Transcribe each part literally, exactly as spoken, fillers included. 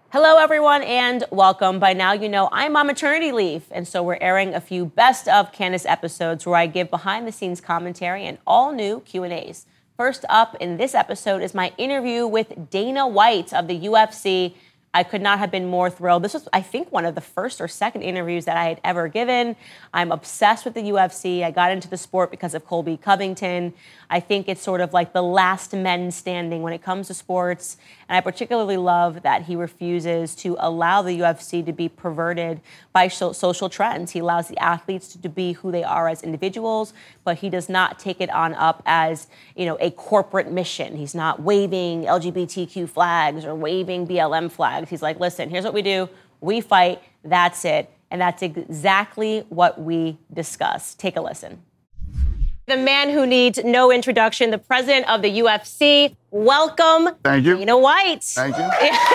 Hello, everyone, and welcome. By now, you know I'm on maternity leave, and so we're airing a few best of Candace episodes where I give behind-the-scenes commentary and all-new Q and A's. First up in this episode is my interview with Dana White of the U F C. I could not have been more thrilled. This was, I think, one of the first or second interviews that I had ever given. I'm obsessed with the U F C. I got into the sport because of Colby Covington. I think it's sort of like the last men standing when it comes to sports. And I particularly love that he refuses to allow the U F C to be perverted by so- social trends. He allows the athletes to, to be who they are as individuals, but he does not take it on up as, you know, a corporate mission. He's not waving L G B T Q flags or waving B L M flags. He's like, listen, here's what we do. We fight. That's it. And that's exactly what we discuss. Take a listen. The man who needs no introduction, the president of the U F C. Welcome. Thank you. Dana White. Thank you.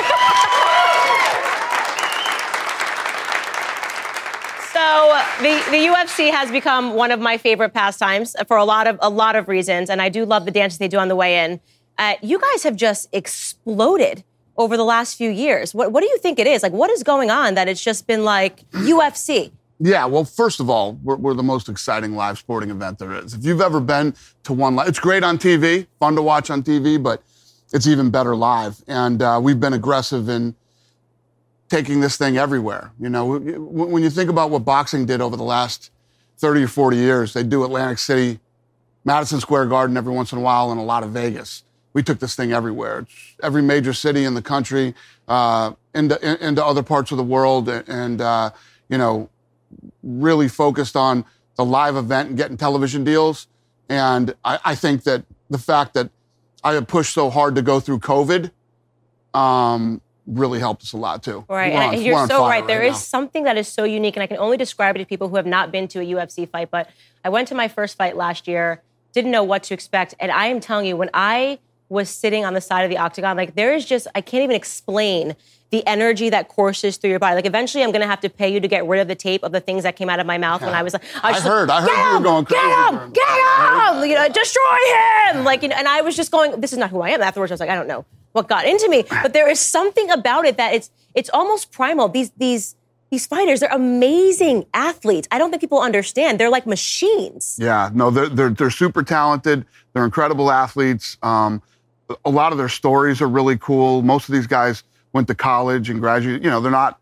So the, the U F C has become one of my favorite pastimes for a lot of a lot of reasons, and I do love the dances they do on the way in. Uh, you guys have just exploded over the last few years. What, what do you think it is? Like, what is going on that it's just been like U F C? Yeah, well, first of all, we're, we're the most exciting live sporting event there is. If you've ever been to one live, it's great on T V, fun to watch on T V, but it's even better live. And uh, we've been aggressive in taking this thing everywhere. You know, when you think about what boxing did over the last thirty or forty years, they do Atlantic City, Madison Square Garden every once in a while, and a lot of Vegas. We took this thing everywhere. It's every major city in the country, uh, into, into other parts of the world, and, uh, you know, really focused on the live event and getting television deals. And I, I think that the fact that I had pushed so hard to go through COVID um, really helped us a lot, too. Right, on, and you're so right. There right is something that is so unique, and I can only describe it to people who have not been to a U F C fight, but I went to my first fight last year, didn't know what to expect, and I am telling you, when I was sitting on the side of the octagon, like there is just, I can't even explain the energy that courses through your body. Like eventually I'm going to have to pay you to get rid of the tape of the things that came out of my mouth yeah. when I was like, I, was I heard, like, I heard you were going crazy. Get him, get him, you know, destroy him. Like, you know, and I was just going, this is not who I am. Afterwards I was like, I don't know what got into me, but there is something about it that it's, it's almost primal. These, these, These fighters, they're amazing athletes. I don't think people understand. They're like machines. Yeah, no, they're they're, they're super talented. They're incredible athletes. Um, a lot of their stories are really cool. Most of these guys went to college and graduated. You know, they're not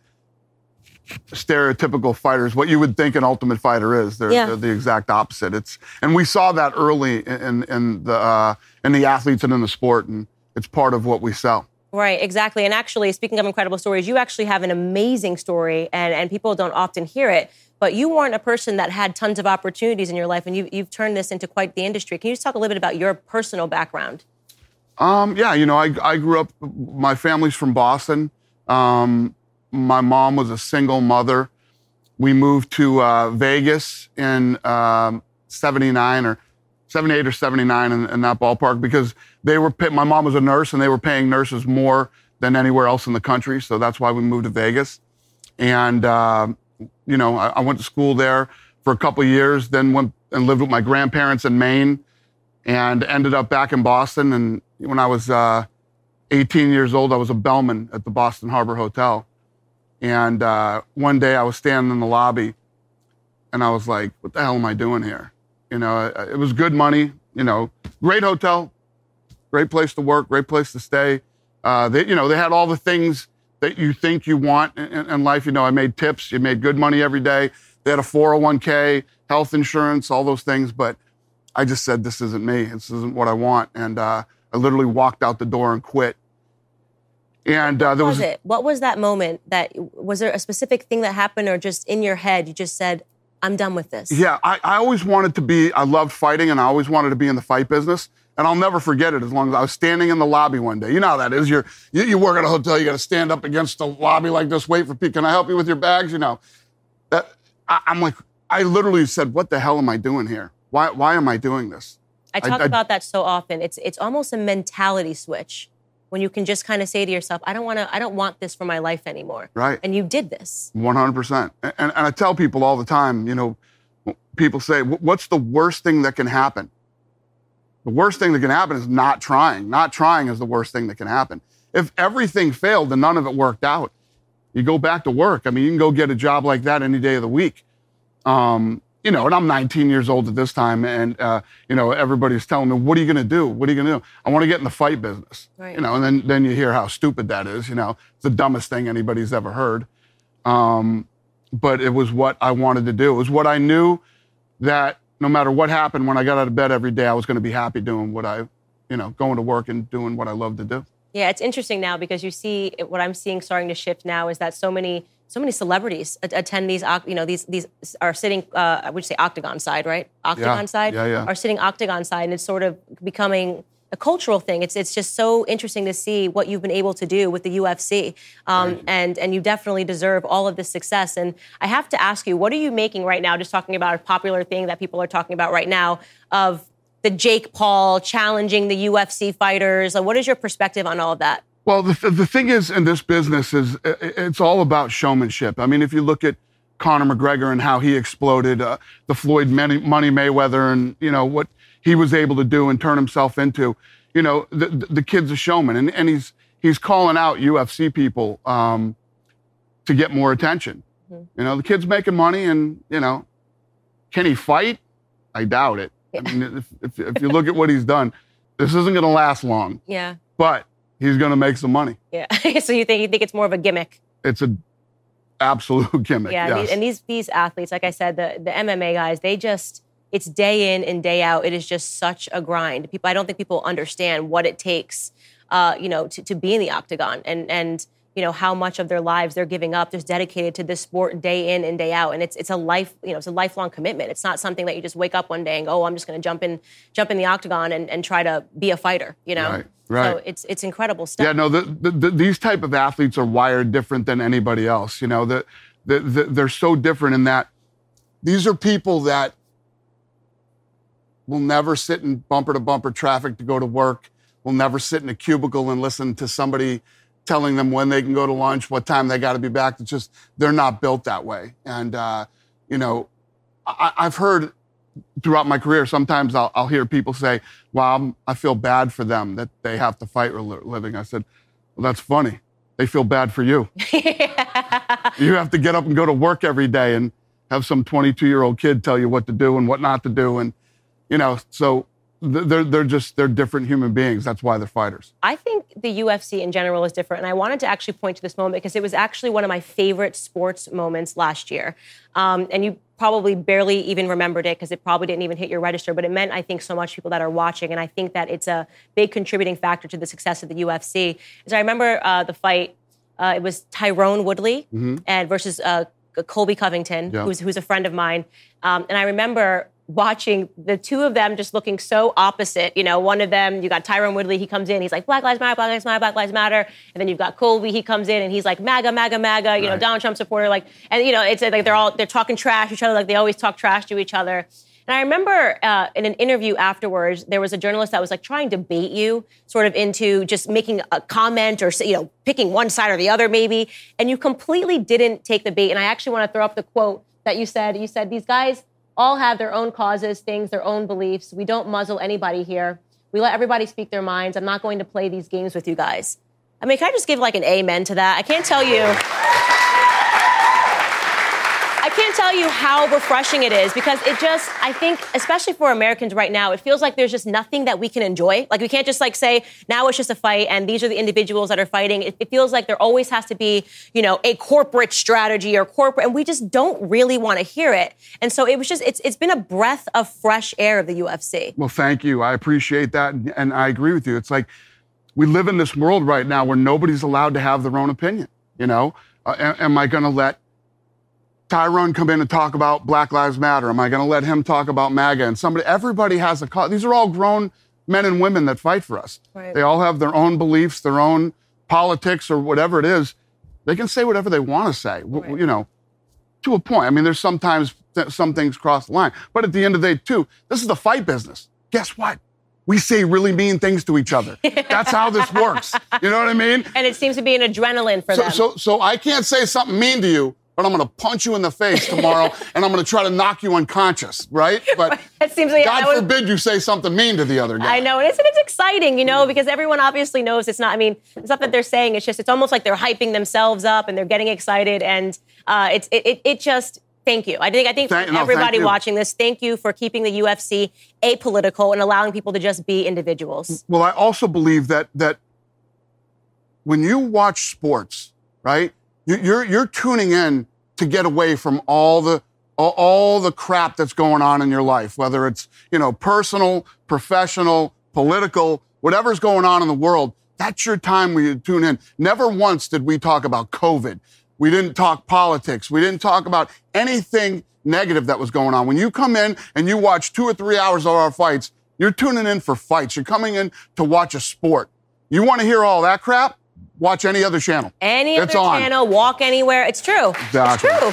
stereotypical fighters. What you would think an Ultimate Fighter is, they're, yeah. they're the exact opposite. It's and we saw that early in in the uh, in the athletes and in the sport, and it's part of what we sell. Right, exactly. And actually, speaking of incredible stories, you actually have an amazing story, and, and people don't often hear it, but you weren't a person that had tons of opportunities in your life, and you, you've turned this into quite the industry. Can you just talk a little bit about your personal background? Um, yeah, you know, I, I grew up, my family's from Boston. Um, my mom was a single mother. We moved to uh, Vegas in um, seventy-nine or seventy-eight or seventy-nine in, in that ballpark because they were, pay- my mom was a nurse and they were paying nurses more than anywhere else in the country. So that's why we moved to Vegas. And, uh, you know, I, I went to school there for a couple of years, then went and lived with my grandparents in Maine and ended up back in Boston. And when I was uh, eighteen years old, I was a bellman at the Boston Harbor Hotel. And uh, one day I was standing in the lobby and I was like, what the hell am I doing here? You know, it was good money, you know, great hotel, great place to work, great place to stay. Uh, they, you know, they had all the things that you think you want in, in life. You know, I made tips, you made good money every day. They had a four oh one k, health insurance, all those things. But I just said, this isn't me. This isn't what I want. And uh, I literally walked out the door and quit. And uh, there what was, was it? What was that moment? That was there a specific thing that happened, or just in your head you just said, I'm done with this? Yeah, I, I always wanted to be, I loved fighting, and I always wanted to be in the fight business. And I'll never forget it as long as I was standing in the lobby one day. You know how that is. You're, you, you work at a hotel, you got to stand up against the lobby like this, wait for people. Can I help you with your bags? You know, that I, I'm like, I literally said, what the hell am I doing here? Why, why am I doing this? I talk I, I, about that so often. It's, it's almost a mentality switch. When you can just kind of say to yourself, I don't want to, I don't want this for my life anymore. Right. And you did this. one hundred percent. And, and I tell people all the time, you know, people say, what's the worst thing that can happen? The worst thing that can happen is not trying. Not trying is the worst thing that can happen. if everything failed and none of it worked out, you go back to work. I mean, you can go get a job like that any day of the week. Um, you know, and I'm nineteen years old at this time, and, uh, you know, everybody's telling me, what are you going to do? What are you going to do? I want to get in the fight business. Right. You know, and then, then you hear how stupid that is. You know, it's the dumbest thing anybody's ever heard. Um, but it was what I wanted to do. It was what I knew that no matter what happened, when I got out of bed every day, I was going to be happy doing what I, you know, going to work and doing what I love to do. Yeah, it's interesting now because you see what I'm seeing starting to shift now is that so many so many celebrities attend these, you know, these these are sitting, uh, I would say octagon side, right? Octagon yeah, side yeah, yeah. are sitting octagon side, and it's sort of becoming a cultural thing. It's it's just so interesting to see what you've been able to do with the U F C, um, and and you definitely deserve all of this success. And I have to ask you, what are you making right now? Just talking about a popular thing that people are talking about right now of the Jake Paul challenging the U F C fighters. What is your perspective on all of that? Well, the, the thing is in this business is it's all about showmanship. I mean, if you look at Conor McGregor and how he exploded, uh, the Floyd Money Mayweather and, you know, what he was able to do and turn himself into, you know, the, the kid's a showman. And, and he's he's calling out U F C people um, to get more attention. Mm-hmm. You know, the kid's making money and, you know, can he fight? I doubt it. Yeah. I mean, if, if, if you look at what he's done, this isn't going to last long. Yeah. But he's going to make some money. Yeah. So you think you think it's more of a gimmick? It's a absolute gimmick. Yeah. Yes. And, these, and these these athletes, like I said, the the M M A guys, they just it's day in and day out. It is just such a grind. People, I don't think people understand what it takes, uh, you know, to, to be in the octagon and and you know how much of their lives they're giving up, just dedicated to this sport day in and day out. And it's it's a life, you know, it's a lifelong commitment. It's not something that you just wake up one day and go, oh, I'm just going to jump in, jump in the octagon and, and try to be a fighter. You know. Right. Right. So it's it's incredible stuff. Yeah, no, the, the, the, these type of athletes are wired different than anybody else. You know, the, the, the, they're so different in that these are people that will never sit in bumper-to-bumper traffic to go to work, will never sit in a cubicle and listen to somebody telling them when they can go to lunch, what time they got to be back. It's just, they're not built that way. And, uh, you know, I, I've heard throughout my career, sometimes I'll, I'll hear people say, well, I'm, I feel bad for them that they have to fight for a living. I said, well, that's funny. They feel bad for you. You have to get up and go to work every day and have some twenty-two-year-old kid tell you what to do and what not to do. And, you know, so they're, they're just, they're different human beings. That's why they're fighters. I think the U F C in general is different. And I wanted to actually point to this moment because it was actually one of my favorite sports moments last year. Um, and you probably barely even remembered it because it probably didn't even hit your register, but it meant, I think, so much to people that are watching. And I think that it's a big contributing factor to the success of the U F C. So I remember uh, the fight, uh, it was Tyrone Woodley mm-hmm. and versus uh, Colby Covington, yeah. who's, who's a friend of mine. Um, and I remember watching the two of them just looking so opposite. You know, one of them, you got Tyrone Woodley, he comes in, he's like, Black Lives Matter, Black Lives Matter, Black Lives Matter. And then you've got Colby, he comes in and he's like, MAGA, MAGA, MAGA, you right. know, Donald Trump supporter. Like, and, you know, it's like they're all, they're talking trash to each other, like they always talk trash to each other. And I remember uh, in an interview afterwards, there was a journalist that was like trying to bait you sort of into just making a comment or, you know, picking one side or the other maybe. And you completely didn't take the bait. And I actually want to throw up the quote that you said. You said, these guys all have their own causes, things, their own beliefs. We don't muzzle anybody here. We let everybody speak their minds. I'm not going to play these games with you guys. I mean, can I just give like an amen to that? I can't tell you. I can't tell you how refreshing it is because it just, I think, especially for Americans right now, it feels like there's just nothing that we can enjoy. Like we can't just like say, now it's just a fight and these are the individuals that are fighting. It, it feels like there always has to be, you know, a corporate strategy or corporate, and we just don't really want to hear it. And so it was just, it's it's been a breath of fresh air of the U F C. Well, thank you. I appreciate that. And I agree with you. It's like we live in this world right now where nobody's allowed to have their own opinion. You know, uh, am, am I going to let Tyrone come in and talk about Black Lives Matter? Am I going to let him talk about MAGA? And somebody, everybody has a cause. These are all grown men and women that fight for us. Right. They all have their own beliefs, their own politics or whatever it is. They can say whatever they want to say, right. you know, to a point. I mean, there's sometimes th- some things cross the line. But at the end of the day, too, this is the fight business. Guess what? We say really mean things to each other. That's how this works. You know what I mean? And it seems to be an adrenaline for so, them. So, so I can't say something mean to you, but I'm going to punch you in the face tomorrow, and I'm going to try to knock you unconscious, right? But it seems like God was, forbid you say something mean to the other guy. I know, and it's, it's exciting, you know, because everyone obviously knows it's not, I mean, it's not that they're saying, it's just, it's almost like they're hyping themselves up and they're getting excited, and uh, it's it, it, it just... Thank you. I think I think thank, for no, everybody watching this, thank you for keeping the U F C apolitical and allowing people to just be individuals. Well, I also believe that that when you watch sports, right, you, you're you're tuning in to get away from all the all, all the crap that's going on in your life, whether it's, you know, personal, professional, political, whatever's going on in the world. That's your time where you tune in. Never once did we talk about COVID. We didn't talk politics. We didn't talk about anything negative that was going on. When you come in and you watch two or three hours of our fights, you're tuning in for fights. You're coming in to watch a sport. You want to hear all that crap? Watch any other channel. Any it's other on. channel, walk anywhere. It's true. Exactly. It's true.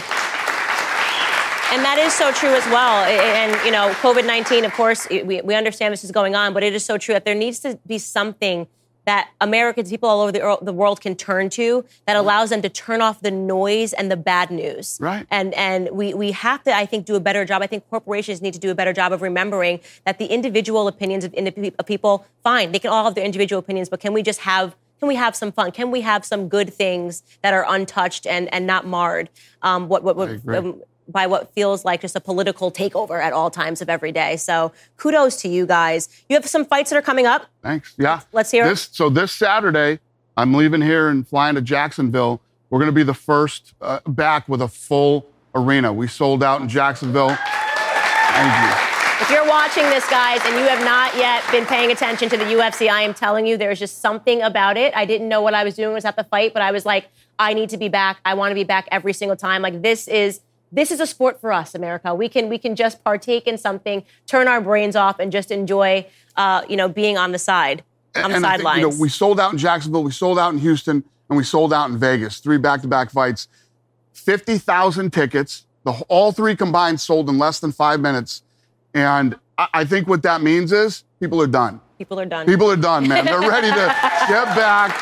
And that is so true as well. And, you know, COVID nineteen, of course, we, we understand this is going on, but it is so true that there needs to be something that Americans, people all over the, the world can turn to that allows them to turn off the noise and the bad news. Right. And and we we have to, I think, do a better job. I think corporations need to do a better job of remembering that the individual opinions of, of people, fine, they can all have their individual opinions, but can we just have, can we have some fun? Can we have some good things that are untouched and, and not marred um, what, what, what, um, by what feels like just a political takeover at all times of every day. So kudos to you guys. You have some fights that are coming up. Thanks. Yeah. Let's hear this, it. So this Saturday, I'm leaving here and flying to Jacksonville. We're going to be the first uh, back with a full arena. We sold out in Jacksonville. Thank you. If you're watching this, guys, and you have not yet been paying attention to the U F C, I am telling you, there's just something about it. I didn't know what I was doing was at the fight, but I was like, I need to be back. I want to be back every single time. Like, this is... This is a sport for us, America. We can we can just partake in something, turn our brains off, and just enjoy, uh, you know, being on the side, on and the sidelines. You know, we sold out in Jacksonville, we sold out in Houston, and we sold out in Vegas. Three back-to-back fights, fifty thousand tickets. The, all three combined sold in less than five minutes. And I, I think what that means is people are done. People are done. People are done, man. They're ready to get back.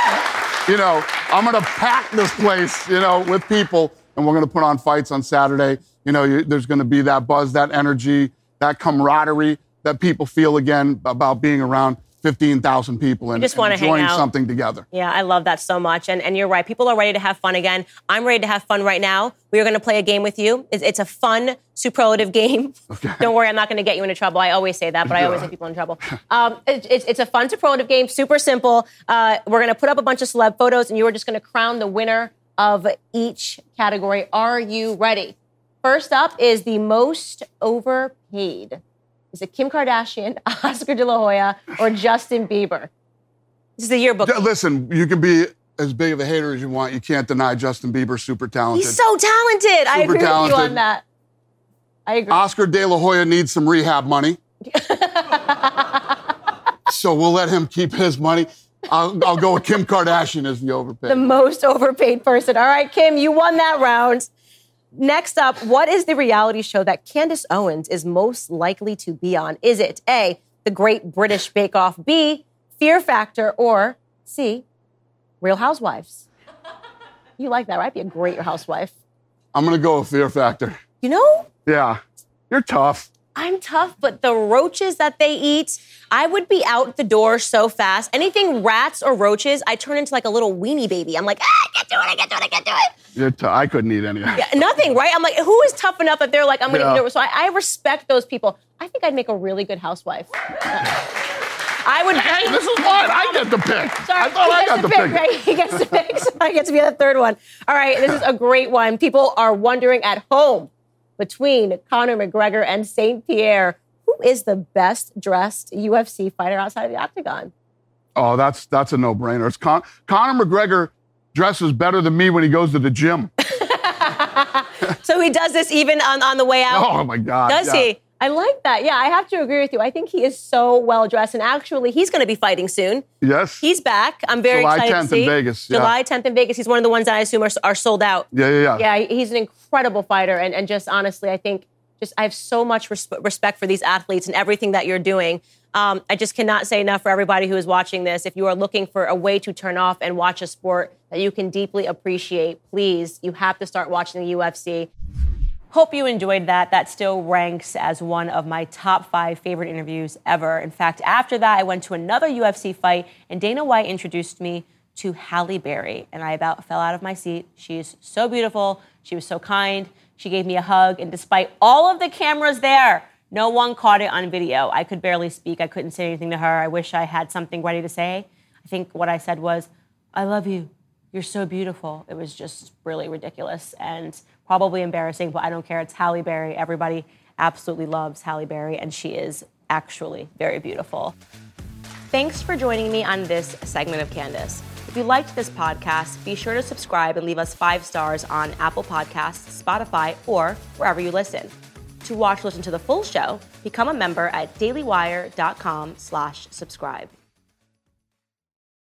You know, I'm going to pack this place, you know, with people. And we're going to put on fights on Saturday. You know, you, there's going to be that buzz, that energy, that camaraderie that people feel again about being around fifteen thousand people and, just and enjoying hang out. something together. Yeah, I love that so much. And, and you're right. People are ready to have fun again. I'm ready to have fun right now. We are going to play a game with you. It's, it's a fun, superlative game. Okay. Don't worry, I'm not going to get you into trouble. I always say that, but I always get people in trouble. Um, it, it's, it's a fun, superlative game, super simple. Uh, we're going to put up a bunch of celeb photos, and you are just going to crown the winner of each category. Are you ready? First up is the most overpaid. Is it Kim Kardashian, Oscar De La Hoya, or Justin Bieber? This is the yearbook. Listen, you can be as big of a hater as you want. You can't deny Justin Bieber, super talented. He's so talented. Super I agree talented. with you on that. I agree. Oscar De La Hoya needs some rehab money. So we'll let him keep his money. I'll, I'll go with Kim Kardashian as the overpaid. The most overpaid person. All right, Kim, you won that round. Next up, what is the reality show that Candace Owens is most likely to be on? Is it A, The Great British Bake Off, B, Fear Factor, or C, Real Housewives? You like that, right? Be a great housewife. I'm going to go with Fear Factor. You know? Yeah. You're tough. I'm tough, but the roaches that they eat, I would be out the door so fast. Anything rats or roaches, I turn into like a little weenie baby. I'm like, ah, I can't do it, I can't do it, I can't do it. You're t- I couldn't eat any of that. Yeah, nothing, right? I'm like, who is tough enough that they're like, I'm going to yeah. eat it? So I, I respect those people. I think I'd make a really good housewife. I would. Hey, this is fun. I get to pick. Sorry, I thought I got to pick. pick. Right? He gets to pick, so I get to be the third one. All right, this is a great one. People are wondering at home between Conor McGregor and Saint Pierre, who is the best dressed U F C fighter outside of the octagon? Oh, that's that's a no-brainer. It's Con- Conor McGregor dresses better than me when he goes to the gym. So he does this even on, on the way out? Oh, my God. Does yeah. he? I like that. Yeah, I have to agree with you. I think he is so well-dressed. And actually, he's going to be fighting soon. Yes. He's back. I'm very July excited tenth to see. in Vegas. Yeah. July tenth in Vegas. He's one of the ones that I assume are, are sold out. Yeah, yeah, yeah. Yeah, he's an incredible fighter. And, and just honestly, I think just I have so much res- respect for these athletes and everything that you're doing. Um, I just cannot say enough for everybody who is watching this. If you are looking for a way to turn off and watch a sport that you can deeply appreciate, please, you have to start watching the U F C. Hope you enjoyed that. That still ranks as one of my top five favorite interviews ever. In fact, after that, I went to another U F C fight, and Dana White introduced me to Halle Berry, and I about fell out of my seat. She's so beautiful. She was so kind. She gave me a hug, and despite all of the cameras there, no one caught it on video. I could barely speak. I couldn't say anything to her. I wish I had something ready to say. I think what I said was, I love you. You're so beautiful. It was just really ridiculous and probably embarrassing, but I don't care. It's Halle Berry. Everybody absolutely loves Halle Berry, and she is actually very beautiful. Thanks for joining me on this segment of Candace. If you liked this podcast, be sure to subscribe and leave us five stars on Apple Podcasts, Spotify, or wherever you listen. To watch or listen to the full show, become a member at dailywire.com slash subscribe.